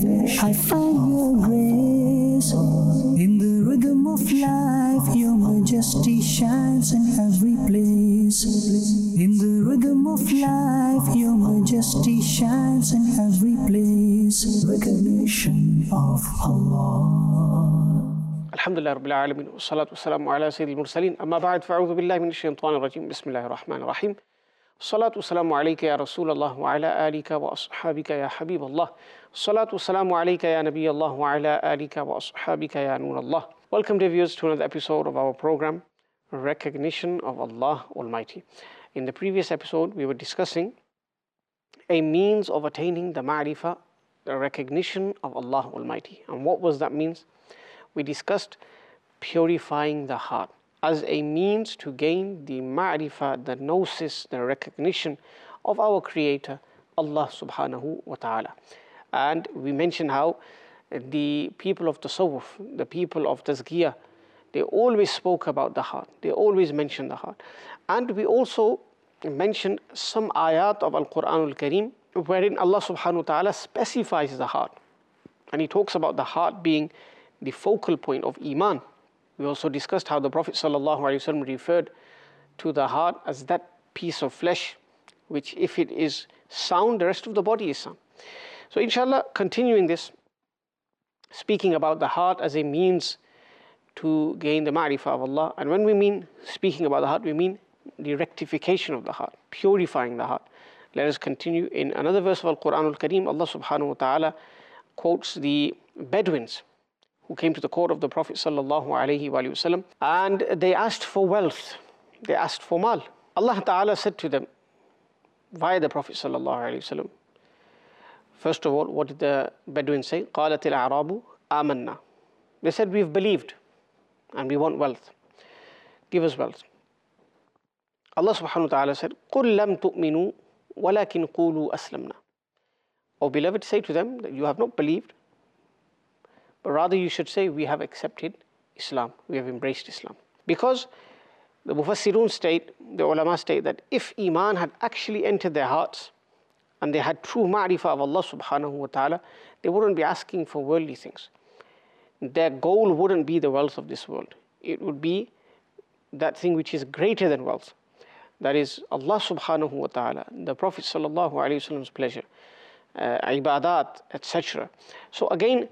I find your grace in the rhythm of life. Your majesty shines in every place. In the rhythm of life, your majesty shines in every place. Recognition of Allah. Alhamdulillah Rabbil Alameen, wa salatu wassalamu ala Sayyidil Mursaleen, amma ba'd, fa'udhu billahi minash shaitanir rajim, bismillahir rahmanir rahim. Salatu wassalamu alayka ya Rasulallah wa ala alika wa ashabika ya Habiballah. Salatu wassalamu alayka ya Nabiyallah wa ala alika wa ashabika ya Nurallah. Welcome dear viewers to another episode of our program, Recognition of Allah Almighty. In the previous episode, we were discussing a means of attaining the ma'rifah, the recognition of Allah Almighty. And what was that means? We discussed purifying the heart as a means to gain the ma'rifah, the gnosis, the recognition of our Creator, Allah subhanahu wa ta'ala. And we mentioned how the people of Tasawwuf, the people of Tazkiyah, they always spoke about the heart. They always mentioned the heart. And we also mentioned some ayat of Al-Quran Al-Kareem wherein Allah subhanahu wa ta'ala specifies the heart. And He talks about the heart being the focal point of Iman. We also discussed how the Prophet ﷺ referred to the heart as that piece of flesh which if it is sound, the rest of the body is sound. So inshallah, continuing this, speaking about the heart as a means to gain the ma'rifah of Allah. And when we mean speaking about the heart, we mean the rectification of the heart, purifying the heart. Let us continue. In another verse of Al-Quran Al-Kareem, Allah subhanahu wa ta'ala quotes the Bedouins who came to the court of the Prophet sallallahu alaihi wasallam, and they asked for wealth, they asked for mal. Allah Ta'ala said to them via the Prophet sallallahu alaihi wasallam, first of all, what did the Bedouins say? قَالَتِ الْأَعْرَابُ آمَنَّا. They said, we've believed and we want wealth. Give us wealth. Allah subhanahu wa ta'ala said, قُلْ لَمْ تُؤْمِنُوا وَلَكِنْ قُولُوا أَسْلَمْنَا. O beloved, say to them that you have not believed, but rather you should say, we have accepted Islam, we have embraced Islam. Because the Mufassirun state, the ulama state, that if Iman had actually entered their hearts and they had true ma'rifah of Allah subhanahu wa ta'ala, they wouldn't be asking for worldly things. Their goal wouldn't be the wealth of this world. It would be that thing which is greater than wealth. That is Allah subhanahu wa ta'ala, the Prophet sallallahu alayhi wasallam's pleasure, ibadat, etc. So again,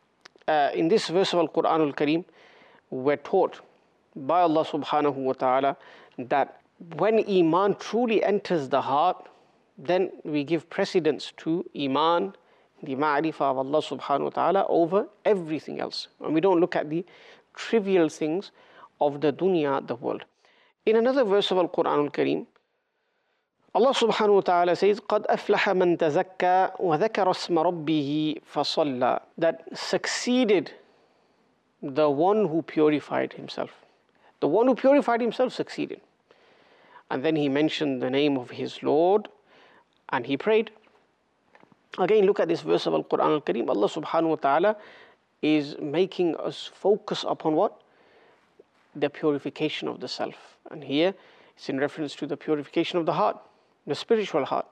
in this verse of Al-Quran Al-Kareem, we're taught by Allah subhanahu wa ta'ala that when Iman truly enters the heart, then we give precedence to Iman, the ma'rifah of Allah subhanahu wa ta'ala, over everything else. And we don't look at the trivial things of the dunya, the world. In another verse of Al-Quran Al-Kareem, Allah subhanahu wa ta'ala says, قَدْ أَفْلَحَ مَنْ تَزَكَّى وَذَكَرَ اسْمَ رَبِّهِ فَصَلَّى. That succeeded the one who purified himself. The one who purified himself succeeded. And then he mentioned the name of his Lord and he prayed. Again, look at this verse of Al-Quran Al-Kareem. Allah subhanahu wa ta'ala is making us focus upon what? The purification of the self. And here it's in reference to the purification of the heart, the spiritual heart,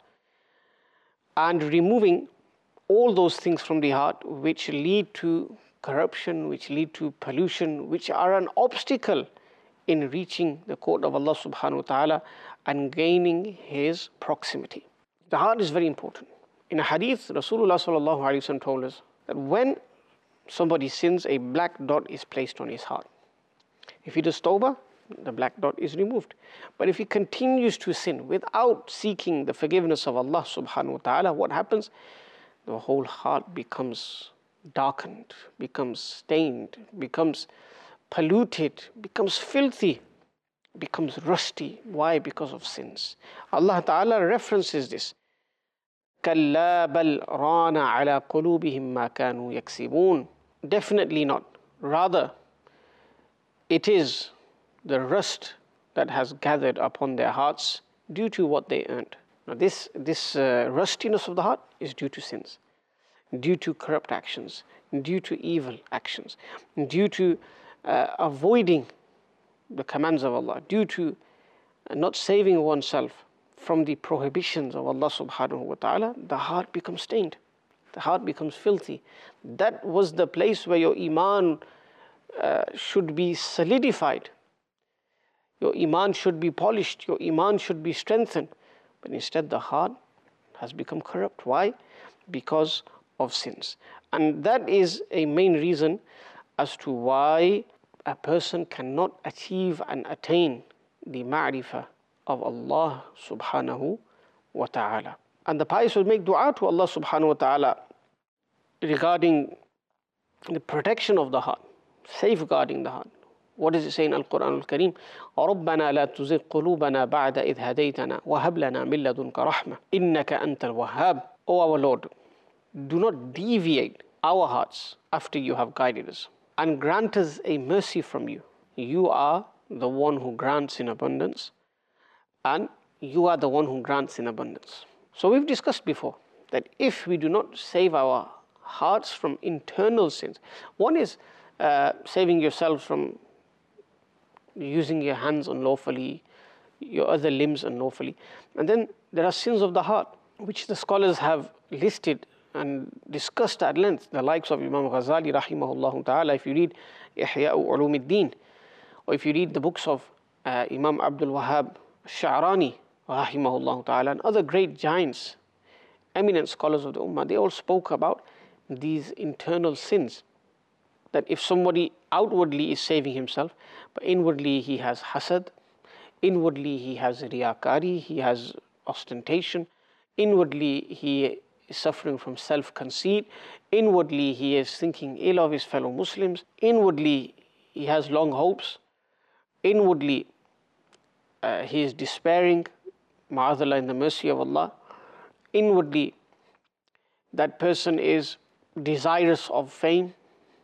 and removing all those things from the heart which lead to corruption, which lead to pollution, which are an obstacle in reaching the court of Allah subhanahu wa ta'ala and gaining His proximity. The heart is very important. In a hadith, Rasulullah sallallahu alayhi wa sallam told us that when somebody sins, a black dot is placed on his heart. If he does tawbah, the black dot is removed. But if he continues to sin without seeking the forgiveness of Allah subhanahu wa ta'ala, what happens? The whole heart becomes darkened, becomes stained, becomes polluted, becomes filthy, becomes rusty. Why? Because of sins. Allah ta'ala references this. كَلَّا بَلْ رَانَ عَلَىٰ قُلُوبِهِمْ مَا كَانُوا يَكْسِبُونَ. Definitely not. Rather, it is the rust that has gathered upon their hearts due to what they earned. Now this rustiness of the heart is due to sins, due to corrupt actions, due to evil actions, due to avoiding the commands of Allah, due to not saving oneself from the prohibitions of Allah subhanahu wa ta'ala. The heart becomes stained. the heart becomes filthy. That was the place where your iman should be solidified. Your iman should be polished. Your iman should be strengthened. But instead the heart has become corrupt. Why? Because of sins. And that is a main reason as to why a person cannot achieve and attain the ma'rifah of Allah subhanahu wa ta'ala. And the pious will make dua to Allah subhanahu wa ta'ala regarding the protection of the heart, safeguarding the heart. What does it say in Al-Quran Al-Kareem? رَبَّنَا لَا تُزِغْ قُلُوبَنَا بَعْدَ إِذْ هَدَيْتَنَا وَهَبْ لَنَا مِن لَّدُنْكَ رَحْمَةً إِنَّكَ أَنْتَ الْوَهَّابُ. O our Lord, do not deviate our hearts after you have guided us, and grant us a mercy from you. You are the one who grants in abundance, and you are the one who grants in abundance. So we've discussed before that if we do not save our hearts from internal sins, one is saving yourself from using your hands unlawfully, your other limbs unlawfully. And then there are sins of the heart, which the scholars have listed and discussed at length, the likes of Imam Ghazali rahimahullah ta'ala. If you read Ihya'u Ulumuddin, or if you read the books of Imam Abdul Wahhab Sha'rani rahimahullah ta'ala, and other great giants, eminent scholars of the Ummah, they all spoke about these internal sins. That if somebody outwardly is saving himself, but inwardly he has hasad, inwardly he has riyakari, he has ostentation, inwardly he is suffering from self-conceit, inwardly he is thinking ill of his fellow Muslims, inwardly he has long hopes, inwardly he is despairing, ma'adallah, in the mercy of Allah, inwardly that person is desirous of fame,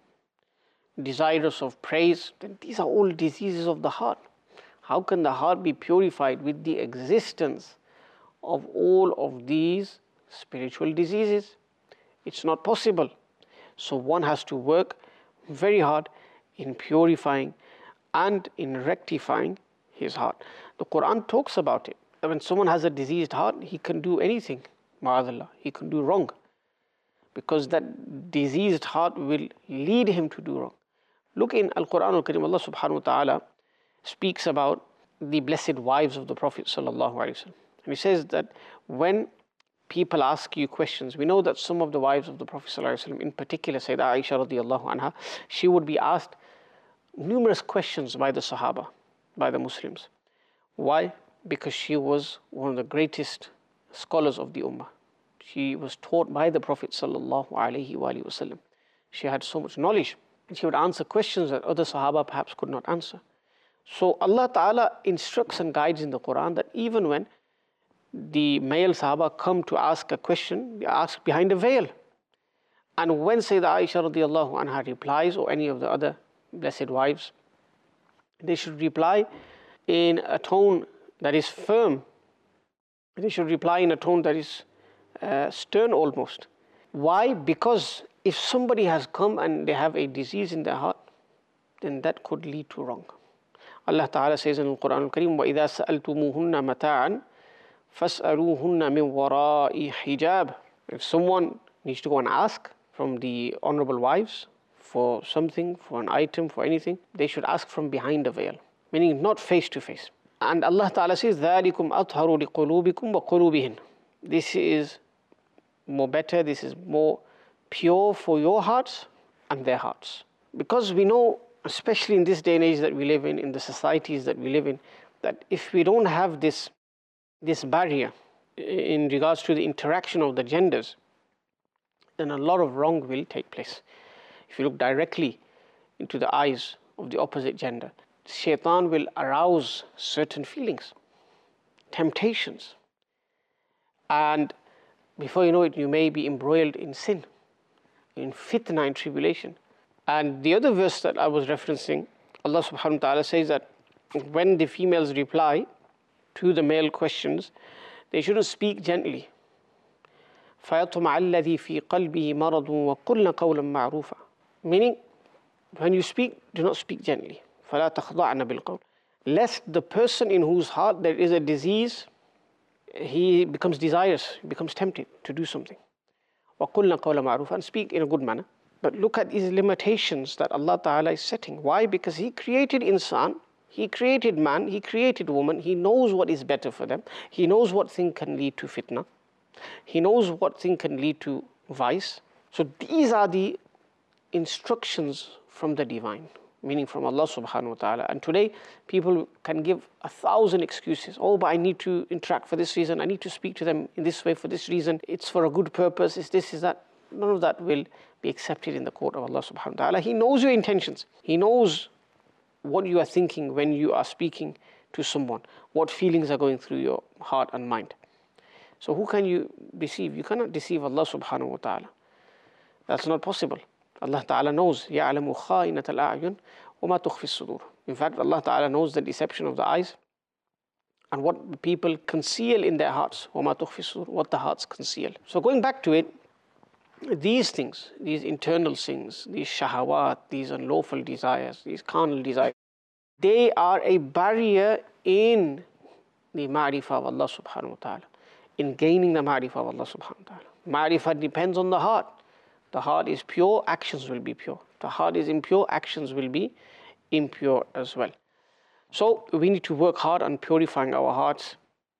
desirous of praise, then these are all diseases of the heart. How can the heart be purified with the existence of all of these spiritual diseases? It's not possible. So one has to work very hard in purifying and in rectifying his heart. The Quran talks about it. When someone has a diseased heart, he can do anything, ma'adallah, he can do wrong, because that diseased heart will lead him to do wrong. Look in Al-Quran Al-Kareem, Allah subhanahu wa ta'ala speaks about the blessed wives of the Prophet sallallahu alaihi wasallam. And he says that when people ask you questions, we know that some of the wives of the Prophet sallallahu alaihi wasallam, in particular Sayyidah Aisha radiyallahu anha, she would be asked numerous questions by the Sahaba, by the Muslims. Why? Because she was one of the greatest scholars of the Ummah. She was taught by the Prophet sallallahu alaihi wasallam. She had so much knowledge, and she would answer questions that other Sahaba perhaps could not answer. So Allah Ta'ala instructs and guides in the Quran that even when the male Sahaba come to ask a question, they ask behind a veil. And when Sayyidah Aisha radiallahu anha replies, or any of the other blessed wives, they should reply in a tone that is firm. They should reply in a tone that is stern almost. Why? Because if somebody has come and they have a disease in their heart, then that could lead to wrong. Allah Ta'ala says in the Quran Al-Kareem, وَإِذَا سَأَلْتُمُوهُنَّ مَتَاعًا فَاسْأَلُوهُنَّ مِنْ وَرَاءِ حِجَابٍ. If someone needs to go and ask from the honorable wives for something, for an item, for anything, they should ask from behind a veil, meaning not face to face. And Allah Ta'ala says, ذَلِكُمْ أَطْهَرُ لِقُلُوبِكُمْ وَقُلُوبِهِنْ. This is more better, this is more pure for your hearts and their hearts. Because we know, especially in this day and age that we live in the societies that we live in, that if we don't have this barrier in regards to the interaction of the genders, then a lot of wrong will take place. If you look directly into the eyes of the opposite gender, Shaitan will arouse certain feelings, temptations, and before you know it, you may be embroiled in sin, in fitna, in tribulation. And the other verse that I was referencing, Allah subhanahu wa ta'ala says that when the females reply to the male questions, they shouldn't speak gently. فَيَطْمَعَ الَّذِي فِي قَلْبِهِ مَرَضٌ وَقُلْنَ قَوْلًا مَعْرُوفًا. Meaning, when you speak, do not speak gently. فَلَا تَخْضَعْنَ بِالْقَوْلِ. Lest the person in whose heart there is a disease, he becomes desirous, he becomes tempted to do something. وَقُلْنَا قَوْلًا مَعْرُوفًا, and speak in a good manner. But look at these limitations that Allah Ta'ala is setting. Why? Because He created insan, He created man, He created woman. He knows what is better for them. He knows what thing can lead to fitna. He knows what thing can lead to vice. So these are the instructions from the divine, meaning from Allah subhanahu wa ta'ala. And today people can give 1,000 excuses. Oh, but I need to interact for this reason, I need to speak to them in this way for this reason, it's for a good purpose, it's this, is that. None of that will be accepted in the court of Allah subhanahu wa ta'ala. He knows your intentions. He knows what you are thinking when you are speaking to someone, what feelings are going through your heart and mind. So who can you deceive? You cannot deceive Allah subhanahu wa ta'ala. That's not possible. Allah Ta'ala knows, يَعْلَمُ خَائِنَةَ الْأَعْيُنِ وَمَا تُخْفِي الصُّدُورِ. In fact, Allah Ta'ala knows the deception of the eyes and what people conceal in their hearts. وَمَا تُخْفِي الصُّدُورِ, what the hearts conceal. So going back to it, these things, these internal things, these shahawat, these unlawful desires, these carnal desires, they are a barrier in the ma'rifah of Allah subhanahu wa ta'ala, in gaining the ma'rifah of Allah subhanahu wa ta'ala. Ma'rifah depends on the heart. The heart is pure, actions will be pure. The heart is impure, actions will be impure as well. So we need to work hard on purifying our hearts,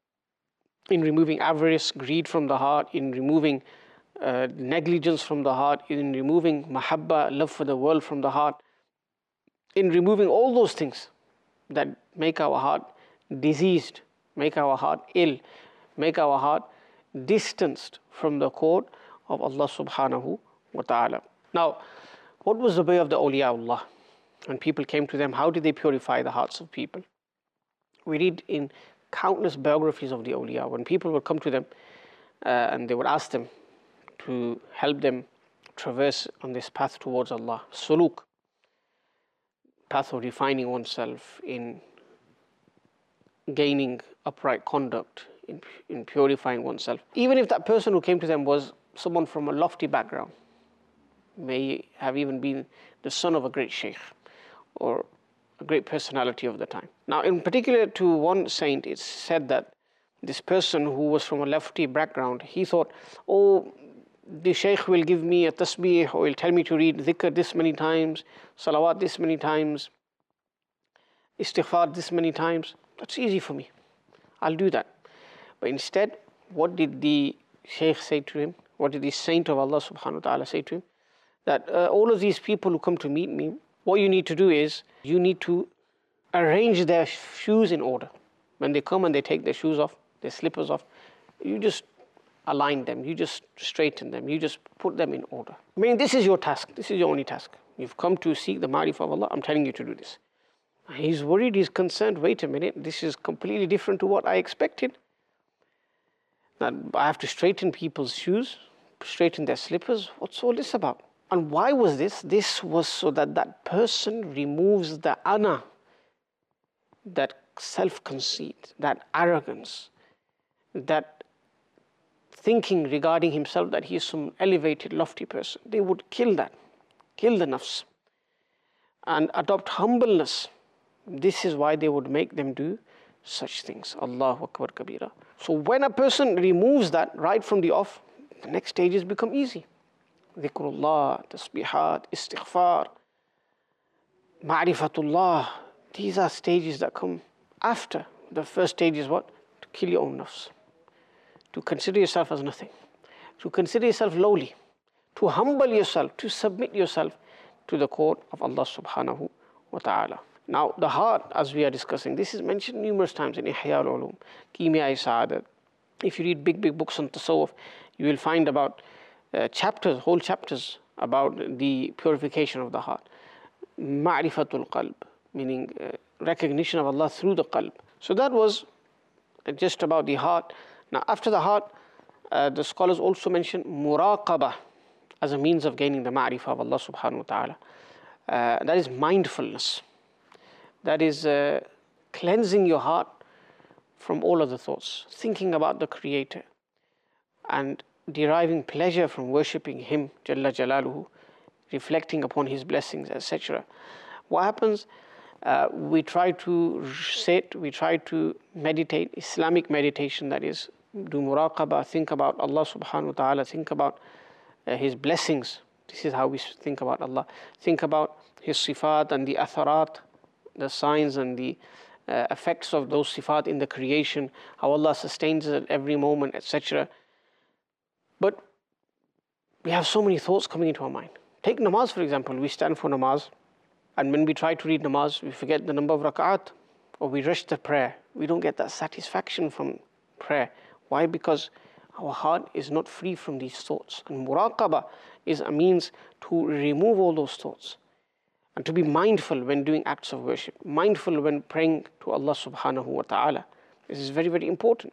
in removing avarice, greed from the heart, in removing negligence from the heart, in removing mahabba, love for the world from the heart, in removing all those things that make our heart diseased, make our heart ill, make our heart distanced from the court of Allah subhanahu wa ta'ala. Now, what was the way of the awliyaullah? When people came to them, how did they purify the hearts of people? We read in countless biographies of the awliya, when people would come to them and they would ask them to help them traverse on this path towards Allah, suluk, path of refining oneself, in gaining upright conduct, in purifying oneself. Even if that person who came to them was someone from a lofty background, may have even been the son of a great sheikh or a great personality of the time. Now, in particular to one saint, it's said that this person who was from a lofty background, he thought, oh, the sheikh will give me a tasbih, or he'll tell me to read dhikr this many times, salawat this many times, istighfar this many times. That's easy for me. I'll do that. But instead, what did the sheikh say to him? What did the saint of Allah subhanahu wa ta'ala say to him? That all of these people who come to meet me, what you need to do is, you need to arrange their shoes in order. When they come and they take their shoes off, their slippers off, you just align them, you just straighten them, you just put them in order. I mean, this is your task, this is your only task. You've come to seek the ma'rifah of Allah, I'm telling you to do this. He's worried, he's concerned, wait a minute, this is completely different to what I expected. That I have to straighten people's shoes, straighten their slippers, what's all this about? And why was this? This was so that that person removes the ana, that self-conceit, that arrogance, that thinking regarding himself that he is some elevated, lofty person. They would kill that, kill the nafs, and adopt humbleness. This is why they would make them do such things. Allahu Akbar Kabira. So when a person removes that right from the off, the next stages become easy. Dhikrullah, tasbihat, istighfar, ma'rifatullah. These are stages that come after. The first stage is what? To kill your own nafs. To consider yourself as nothing. To consider yourself lowly. To humble yourself, to submit yourself to the court of Allah subhanahu wa ta'ala. Now, the heart, as we are discussing, this is mentioned numerous times in Ihya al-Ulum, Kimya Sa'adat. If you read big books on tasawwuf, you will find about chapters, whole chapters about the purification of the heart. Ma'rifatul qalb, meaning recognition of Allah through the qalb. So that was just about the heart. Now, after the heart, the scholars also mention muraqabah as a means of gaining the ma'rifah of Allah subhanahu wa ta'ala. That is mindfulness. That is cleansing your heart from all other thoughts, thinking about the Creator and deriving pleasure from worshipping Him, Jalla Jalaluhu, reflecting upon His blessings, etc. What happens? We try to sit, we try to meditate, Islamic meditation, that is, do muraqabah, think about Allah subhanahu wa ta'ala, think about His blessings. This is how we think about Allah. Think about His sifat and the atharat, the signs and the effects of those sifat in the creation, how Allah sustains us at every moment, etc. But we have so many thoughts coming into our mind. Take namaz, for example. We stand for namaz, and when we try to read namaz, we forget the number of rak'at, or we rush the prayer. We don't get that satisfaction from prayer. Why? Because our heart is not free from these thoughts. And muraqabah is a means to remove all those thoughts and to be mindful when doing acts of worship, mindful when praying to Allah subhanahu wa ta'ala. This is very, very important.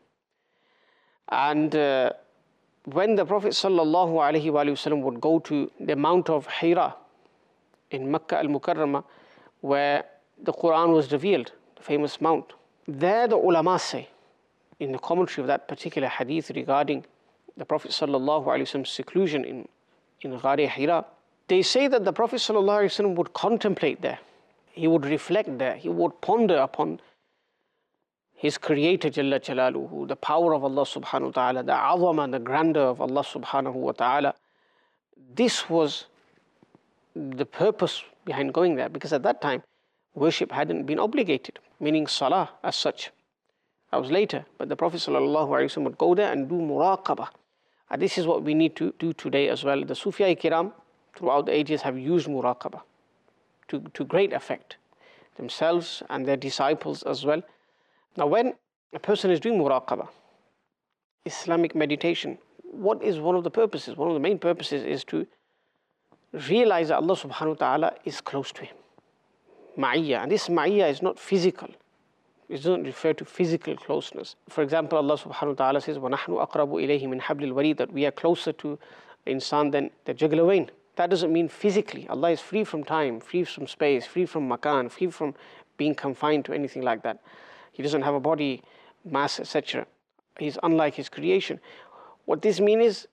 And when the Prophet sallallahu alaihi wasallam would go to the Mount of Hira in Makkah al-Mukarramah, where the Quran was revealed, the famous mount, there the ulama say, in the commentary of that particular hadith regarding the Prophet sallallahu alaihi wasallam's seclusion in Ghar Hira, they say that the Prophet sallallahu alaihi wasallam would contemplate there, he would reflect there, he would ponder upon his Creator Jalla Jalaluhu, the power of Allah subhanahu wa ta'ala, the azama, the grandeur of Allah subhanahu wa ta'ala. This was the purpose behind going there, because at that time worship hadn't been obligated, meaning salah as such. That was later, but the Prophet sallallahu alaihi wasallam would go there and do muraqabah. And this is what we need to do today as well. The Sufiya Kiram throughout the ages have used muraqabah to great effect, themselves and their disciples as well. Now, when a person is doing muraqabah, Islamic meditation, what is one of the purposes? One of the main purposes is to realize that Allah subhanahu wa ta'ala is close to him. Ma'iyya. And this ma'iyya is not physical. It doesn't refer to physical closeness. For example, Allah subhanahu wa ta'ala says, وَنَحْنُ أَقْرَبُ إِلَيْهِ مِنْ حَبْلِ الْوَرِيدِ, that we are closer to insan than the jugular vein. That doesn't mean physically. Allah is free from time, free from space, free from makan, free from being confined to anything like that. He doesn't have a body, mass, etc. He's unlike his creation. What this means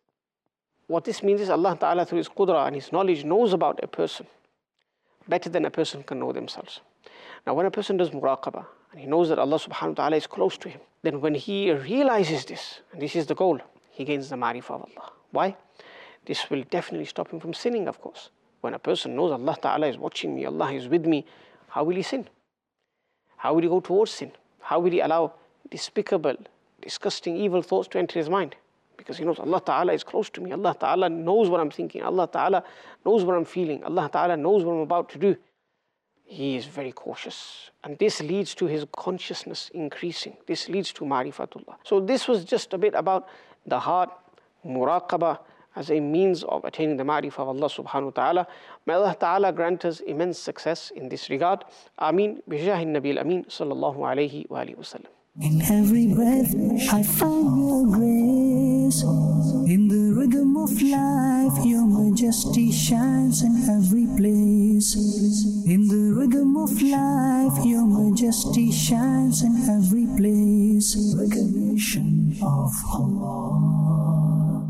is Allah Ta'ala through His qudra and His knowledge knows about a person better than a person can know themselves. Now when a person does muraqabah and he knows that Allah subhanahu wa ta'ala is close to him, then when he realizes this, and this is the goal, he gains the ma'rifah of Allah. Why? This will definitely stop him from sinning, of course. When a person knows Allah Ta'ala is watching me, Allah is with me, how will he sin? How will he go towards sin? How will he allow despicable, disgusting, evil thoughts to enter his mind? Because he knows Allah Ta'ala is close to me. Allah Ta'ala knows what I'm thinking. Allah Ta'ala knows what I'm feeling. Allah Ta'ala knows what I'm about to do. He is very cautious. And this leads to his consciousness increasing. This leads to ma'rifatullah. So this was just a bit about the heart, muraqabah, as a means of attaining the ma'rifah of Allah subhanahu wa ta'ala. May Allah Ta'ala grant us immense success in this regard. Ameen. Bijahi Nabil Ameen sallallahu alayhi wa alihi wa sallam. In every breath I find your grace. In the rhythm of life your majesty shines in every place. In the rhythm of life your majesty shines in every place. Recognition of Allah.